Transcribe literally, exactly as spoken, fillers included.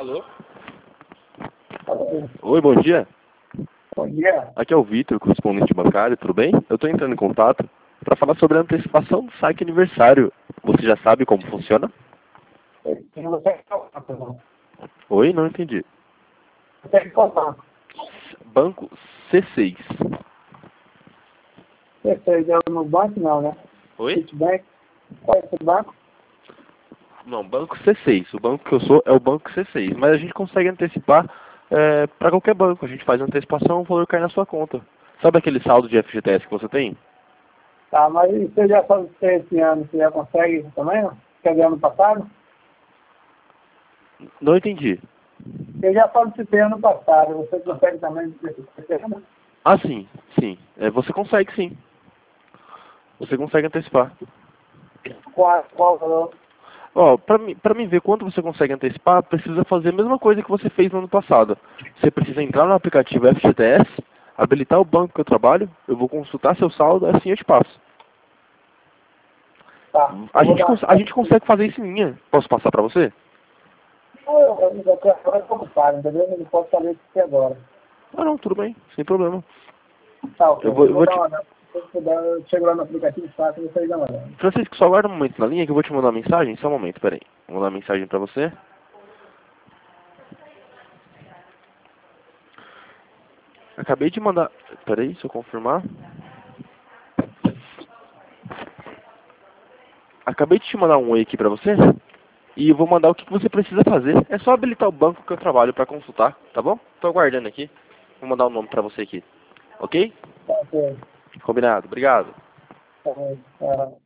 Alô? Alô. Oi, bom dia. Bom dia. Aqui é o Vitor, correspondente bancário, tudo bem? Eu estou entrando em contato para falar sobre a antecipação do saque aniversário. Você já sabe como funciona? Eu não sei falar, não. Oi, não entendi. Eu sei falar. Banco C seis. Você já no banco, não, né? Oi? Citibank. Qual é esse banco? Não, Banco C seis. O banco que eu sou é o Banco C seis. Mas a gente consegue antecipar é, para qualquer banco. A gente faz a antecipação, o valor cai na sua conta. Sabe aquele saldo de F G T S que você tem? Tá, mas e você já sabe se esse ano você já consegue também, não? Quer dizer, ano passado? Não entendi. Eu já solicitei ano passado. Você consegue também esse ano? Ah, sim, sim. É, você consegue, sim. Você consegue antecipar. Qual, qual o valor? Ó, pra mim, pra mim ver quanto você consegue antecipar, precisa fazer a mesma coisa que você fez no ano passado. Você precisa entrar no aplicativo F G T S, habilitar o banco que eu trabalho, eu vou consultar seu saldo, assim eu te passo. Tá, A eu vou gente, dar... cons- a gente consegue fazer isso em linha. Posso passar pra você? Não, eu, eu, eu quero agora ocupado, entendeu? Eu não posso fazer isso aqui agora. Ah, não, tudo bem, sem problema. Tá, ok. Eu vou, Eu eu vou vou dar te... uma olhada. Se eu puder, eu chego lá no aplicativo e faço e vocês dão uma olhada. Francisco, só aguarda um momento na linha que eu vou te mandar uma mensagem. Só um momento, peraí. Vou mandar uma mensagem pra você. Acabei de mandar... Peraí, deixa eu confirmar. Acabei de te mandar um oi aqui pra você. E eu vou mandar o que você precisa fazer. É só habilitar o banco que eu trabalho para consultar, tá bom? Tô aguardando aqui. Vou mandar o nome para você aqui. Ok? Tá, ok. Combinado. Obrigado. Tá bom. Tá.